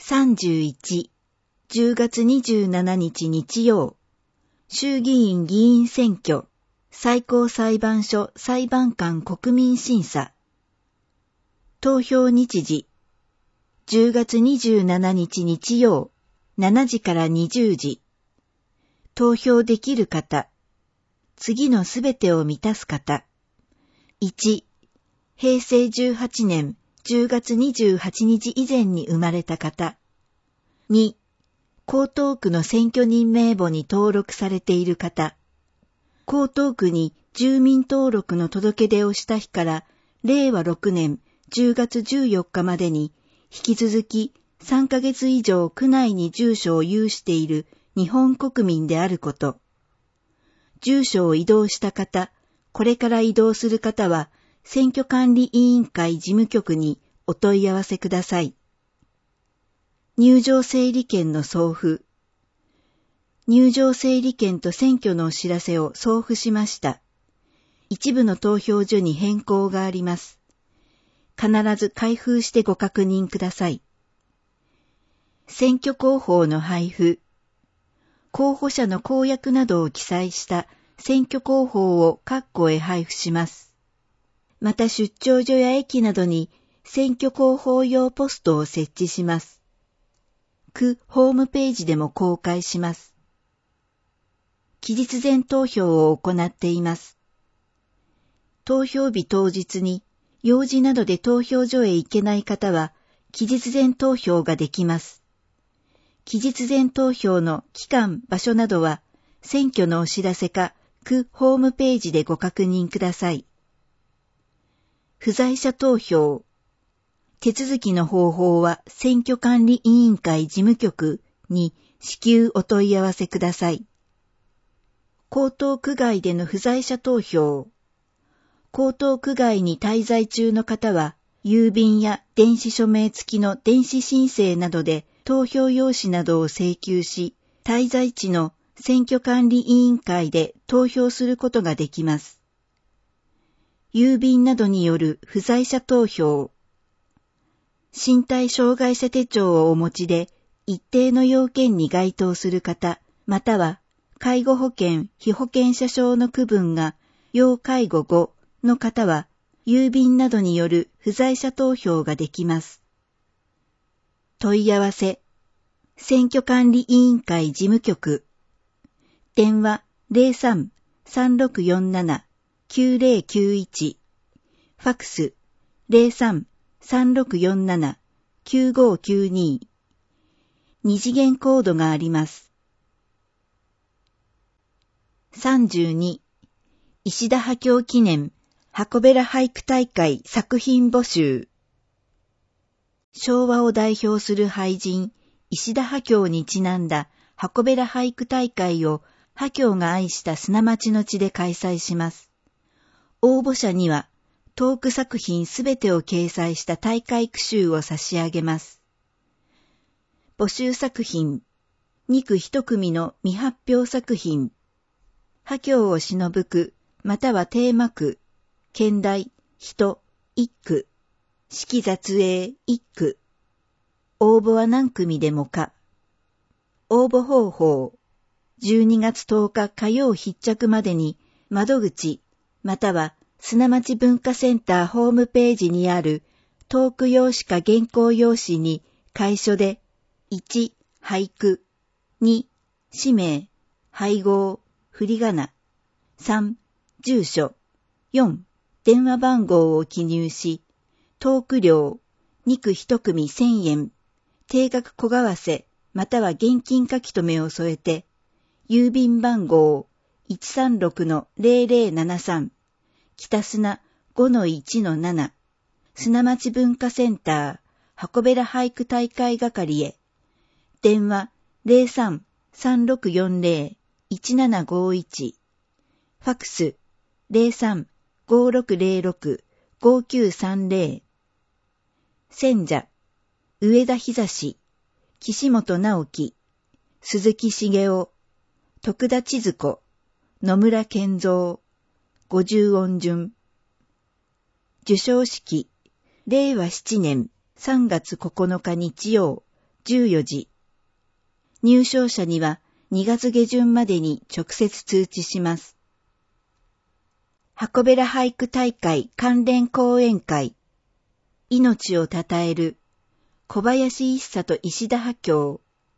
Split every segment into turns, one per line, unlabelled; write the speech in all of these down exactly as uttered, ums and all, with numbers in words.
さんじゅういち、じゅうがつにじゅうしちにち日曜、衆議院議員選挙、最高裁判所裁判官国民審査。投票日時、じゅうがつにじゅうしちにち日曜、しちじからにじゅうじ。投票できる方、次のすべてを満たす方。いち、へいせいじゅうはちねんじゅうがつにじゅうはちにち以前に生まれた方。に、江東区の選挙人名簿に登録されている方。江東区に住民登録の届け出をした日かられいわろくねんじゅうがつじゅうよっかまでに引き続きさんかげつ以上区内に住所を有している日本国民であること。住所を移動した方、これから移動する方は選挙管理委員会事務局にお問い合わせください。入場整理券の送付。入場整理券と選挙のお知らせを送付しました。一部の投票所に変更があります。必ず開封してご確認ください。選挙広報の配布。候補者の公約などを記載した選挙広報を各戸へ配布します。また出張所や駅などに選挙広報用ポストを設置します。区ホームページでも公開します。期日前投票を行っています。投票日当日に用事などで投票所へ行けない方は期日前投票ができます。期日前投票の期間、場所などは選挙のお知らせか区ホームページでご確認ください。不在者投票。手続きの方法は選挙管理委員会事務局に至急お問い合わせください。江東区外での不在者投票。江東区外に滞在中の方は、郵便や電子署名付きの電子申請などで投票用紙などを請求し、滞在地の選挙管理委員会で投票することができます。郵便などによる不在者投票。身体障害者手帳をお持ちで一定の要件に該当する方、または介護保険・被保険者証の区分が要介護ごの方は、郵便などによる不在者投票ができます。問い合わせ。選挙管理委員会事務局。電話 ゼロさん さんろくよんなな きゅうゼロきゅういち。ファクス ゼロさん さんろくよんなな きゅうごきゅうに。二次元コードがあります。さんじゅうに、石田波郷記念箱べら俳句大会作品募集。昭和を代表する俳人、石田波郷にちなんだ箱べら俳句大会を波郷が愛した砂町の地で開催します。応募者には、トーク作品すべてを掲載した大会句集を差し上げます。募集作品、にく一組の未発表作品、波郷を偲ぶ句、またはテーマ句、兼題、人、一句、式雑詠、一句。応募は何組でもか。応募方法、じゅうにがつとおか火曜必着までに窓口、または砂町文化センターホームページにあるトーク用紙か原稿用紙に楷書でいち、俳句、に、氏名、配合、振り仮名、さん、住所、よん、電話番号を記入し、トーク料、にく一組せんえん、定額小為替、または現金書留を添えて、郵便番号 いちさんろくのゼロゼロななさん、北砂 ごのいちのなな、砂町文化センター、箱べら俳句大会係へ、電話 ゼロさん さんろくよんゼロ いちななごいち、ファクス ゼロさん ごろくゼロろく ごきゅうさんゼロ、選者、上田久志、岸本直樹、鈴木茂雄、徳田千鶴子、野村健三、五十音順。受賞式、れいわしちねんさんがつここのか日曜、 じゅうよじ。入賞者にはにがつげじゅんまでに直接通知します。箱べら俳句大会関連講演会。命をたたえる小林一茶と石田波郷。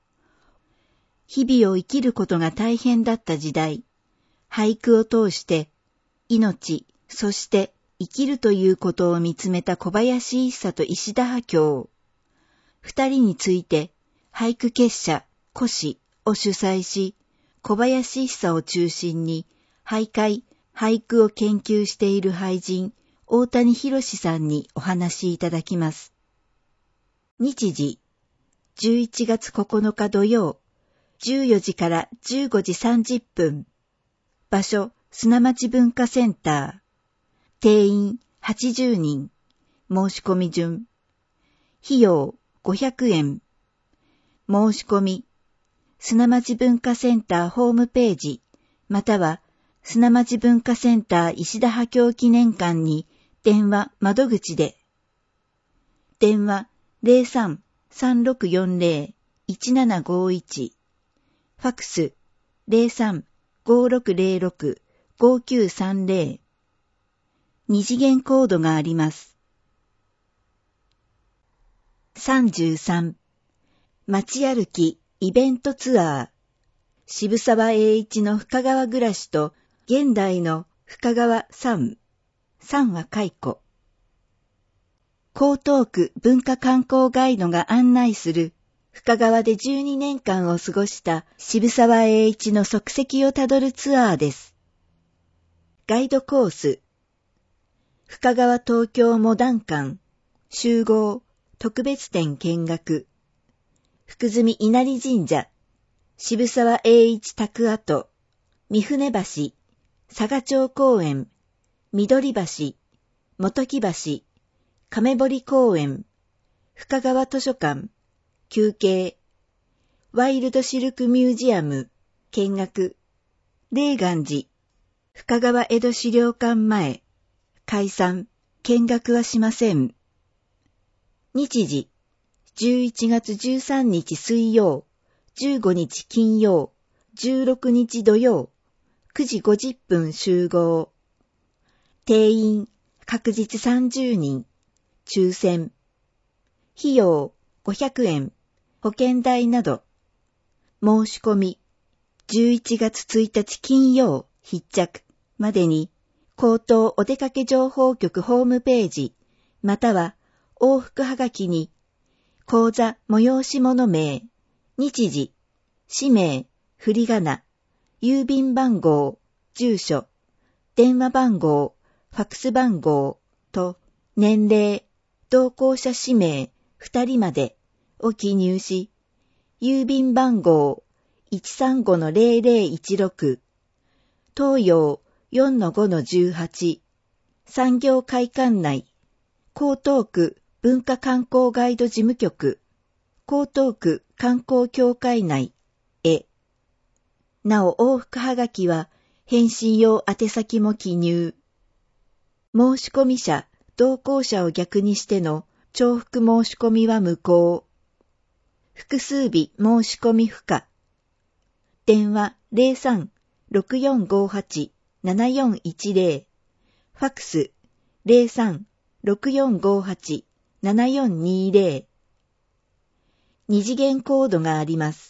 日々を生きることが大変だった時代、俳句を通して命、そして生きるということを見つめた小林一茶と石田波郷。二人について俳句結社古詩を主催し、小林一茶を中心に俳諧、俳句を研究している俳人、大谷博さんにお話しいただきます。日時、じゅういちがつここのか土曜、じゅうよじからじゅうごじさんじゅっぷん。場所、砂町文化センター。定員はちじゅうにん。申し込み順。費用ごひゃくえん。申し込み、砂町文化センターホームページ、または砂町文化センター石田波郷記念館に電話窓口で。電話 ゼロさん さんろくよんゼロ いちななごいち。ファクス ゼロさん ごろくゼロろく ごきゅうさんゼロ。二次元コードがあります。さんじゅうさん。街歩きイベントツアー。渋沢栄一の深川暮らしと現代の深川さん。さんは解雇。江東区文化観光ガイドが案内する深川でじゅうにねんかんを過ごした渋沢栄一の足跡をたどるツアーです。ガイドコース。深川東京モダン館。集合。特別展見学。福住稲荷神社。渋沢栄一宅跡。三船橋。佐賀町公園。緑橋。本木橋。亀堀公園。深川図書館。休憩。ワイルドシルクミュージアム。見学。霊岩寺。深川江戸資料館前。解散。見学はしません。日時。じゅういちがつじゅうさんにち水曜。じゅうごにち金曜。じゅうろくにち土曜。くじごじゅっぷん集合。定員。確実さんじゅうにん。抽選。費用。ごひゃくえん。保険代など。申し込み。じゅういちがつついたち金曜必着までに、江東お出かけ情報局ホームページ、または往復はがきに、講座催し物名、日時、氏名、振り仮名、郵便番号、住所、電話番号、ファクス番号と年齢、同行者氏名ふたりまでを記入し、郵便番号 いちさんごのゼロゼロいちろく、東洋 よんのごのじゅうはち、産業会館内、江東区文化観光ガイド事務局、江東区観光協会内へ。なお往復はがきは返信用宛先も記入。申込者、同行者を逆にしての重複申し込みは無効。複数日申し込み不可。電話 ゼロさん ろくよんごはち ななよんいちゼロ、ファクス ゼロさん ろくよんごはち ななよんにゼロ。二次元コードがあります。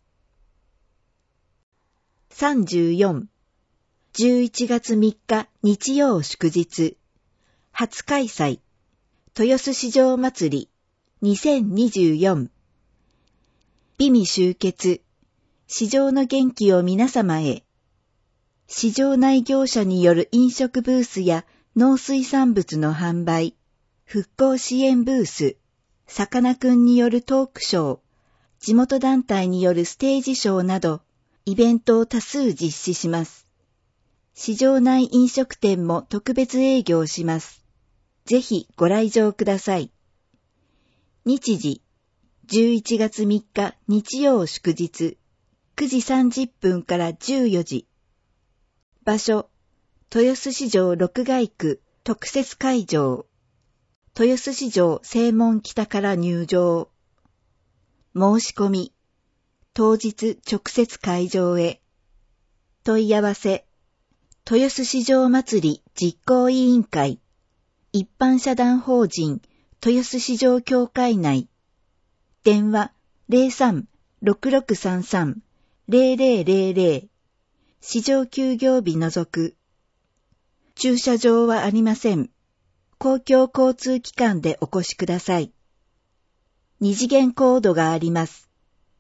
さんじゅうよん。じゅういちがつみっか日曜祝日。初開催。豊洲市場祭りにせんにじゅうよん。美味集結。市場の元気を皆様へ。市場内業者による飲食ブースや農水産物の販売、復興支援ブース、さかなクンによるトークショー、地元団体によるステージショーなど、イベントを多数実施します。市場内飲食店も特別営業します。ぜひご来場ください。日時、じゅういちがつみっか日曜祝日、くじさんじゅっぷんからじゅうよじ。場所、豊洲市場六街区特設会場。豊洲市場正門北から入場。 申し込み、当日直接会場へ。問い合わせ、豊洲市場祭り実行委員会、一般社団法人豊洲市場協会内。電話 ゼロさん ろくろくさんさん ゼロゼロゼロゼロ。市場休業日除く。駐車場はありません。公共交通機関でお越しください。二次元コードがあります。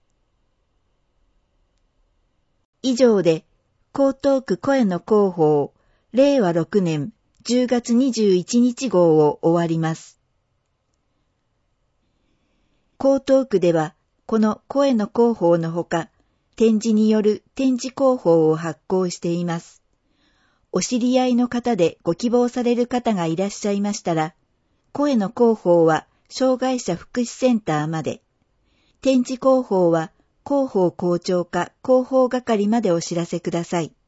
以上で、江東区声の広報、れいわろくねんじゅうがつにじゅういちにち号を終わります。江東区では、この声の広報のほか、展示による展示広報を発行しています。お知り合いの方でご希望される方がいらっしゃいましたら、声の広報は障害者福祉センターまで、展示広報は広報校長課広報係までお知らせください。